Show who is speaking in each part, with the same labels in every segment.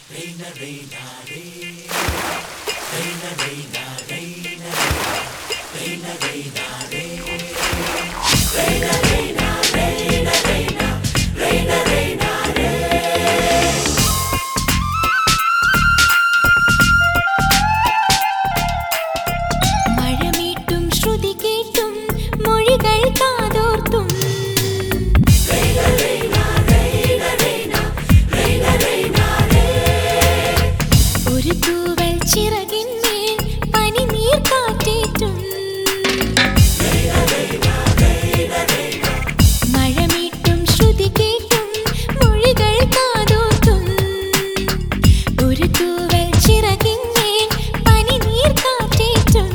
Speaker 1: മഴമീട്ടും ശ്രുതി കേട്ടും മൊഴികൾ കാതോർത്തും ഒരു തൂവൽ ചിറകിന്മേൽ പനിനീർ കാറ്റേറ്റും മഴമീട്ടും ശ്രുതി കേട്ടും മൊഴികൾ കാതോർത്തും ഒരു തൂവൽ ചിറകിന്മേൽ പനിനീർ കാറ്റേറ്റും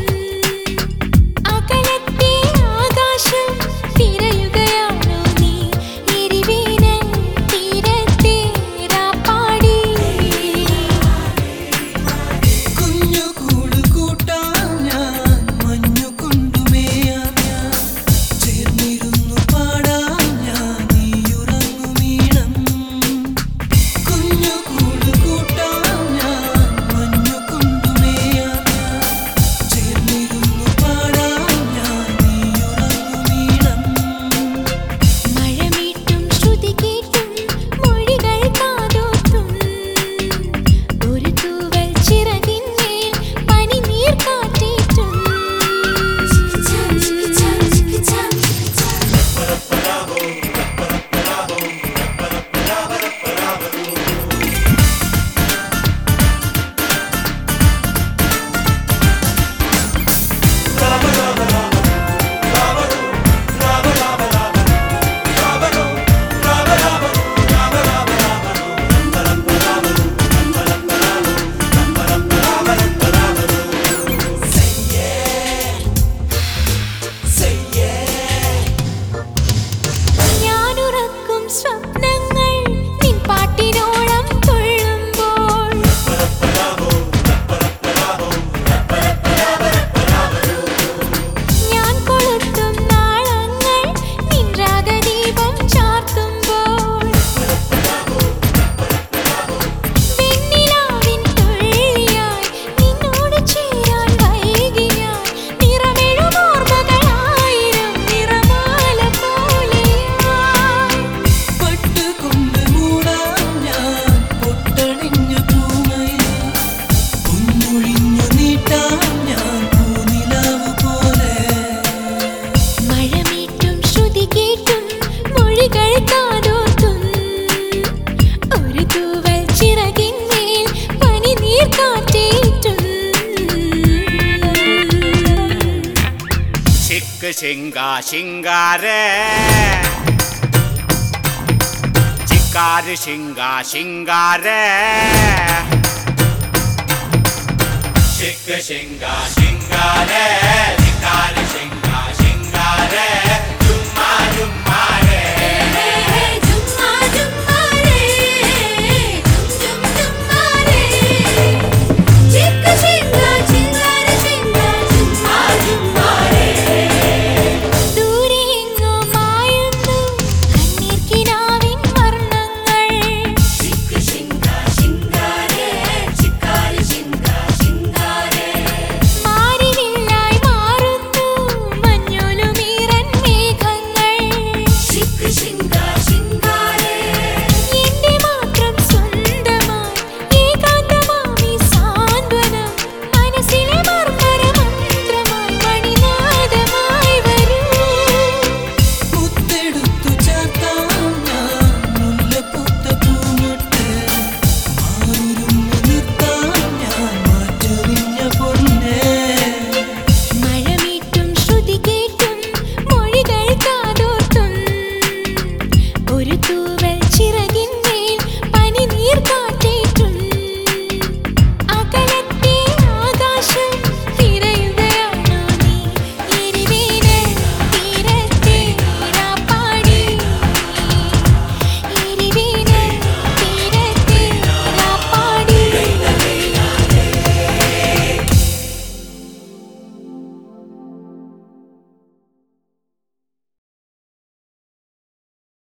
Speaker 1: അകലത്തെ ആകാശം തിരയുകയാണോ നീ എരിവേനൽ തീരത്തെ രാപ്പാടി
Speaker 2: കുഞ്ഞുകൂട് കൂട്ടാം ഞാൻ മഞ്ഞുകൊണ്ടുമേയാം ഞാൻ ചേർന്നിരുന്നു പാടാം ഞാൻ നീയുറങ്ങുമീണം കുഞ്ഞുകൂട് കൂട്ടാം ഞാൻ മഞ്ഞുകൊണ്ടുമേയാം ഞാൻ ചേർന്നിരുന്നു പാടാം ഞാൻ നീയുറങ്ങുമീണം
Speaker 1: മഴമീട്ടും ശ്രുതി കേട്ടും മൊഴികൾ കാതോർത്തും ഒരു തൂവൽ ചിറകിന്മേൽ പനിനീർ കാറ്റേറ്റും ഞാനുറക്കും സ്വപ്നങ്ങൾ നിൻ പാട്ടിനോളം തുള്ളുമ്പോൾ ഞാൻ കൊളുത്തും നാളങ്ങൾ നിൻ രാഗദീപം ചാർത്തുമ്പോൾ വെണ്ണിലാവിൻ തുള്ളിയായി നിന്നോട് ചേരാൻ വൈകി ഞാൻ നിറമെഴും ഓർമ്മകളായിരം നിറമാല പോലെയായി
Speaker 2: പട്ടുകൊണ്ട് മൂടാം ഞാൻ പൊട്ടണിഞ്ഞ പൂമയിൽ പൊന്നൊഴിഞ്ഞു നീട്ടാം ഞാൻ പൂനിലാവ് പോലെ
Speaker 1: മഴമീട്ടും ശ്രുതി കേട്ടും മൊഴികൾ കാതോർത്തും ഒരു തൂവൽ ചിറകിന്മേൽ പനിനീർ കാറ്റേറ്റും
Speaker 3: ചിക്ക് ശിങ്കാ ശിങ്കാരേ ചിക്കാര് ശിങ്കാ ശിങ്കാരേ ചിക്ക് ശിങ്കാ ശിങ്കാരേ